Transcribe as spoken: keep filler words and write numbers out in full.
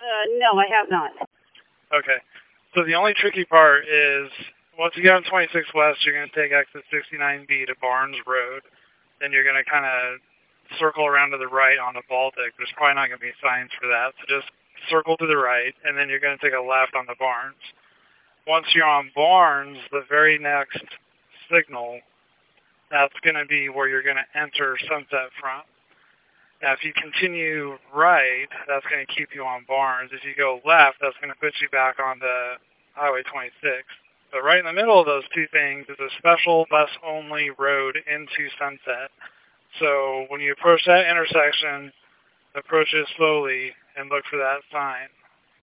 Uh, no, I have not. Okay. So the only tricky part is once you get on twenty-six West, you're going to take exit sixty-nine B to Barnes Road. Then you're going to kind of circle around to the right on the Baltic. There's probably not going to be signs for that. So just circle to the right, and then you're going to take a left on the Barnes. Once you're on Barnes, the very next signal, that's going to be where you're going to enter Sunset from. Now, if you continue right, that's going to keep you on Barnes. If you go left, that's going to put you back on the Highway twenty-six. But right in the middle of those two things is a special bus-only road into Sunset. So when you approach that intersection, approach it slowly and look for that sign.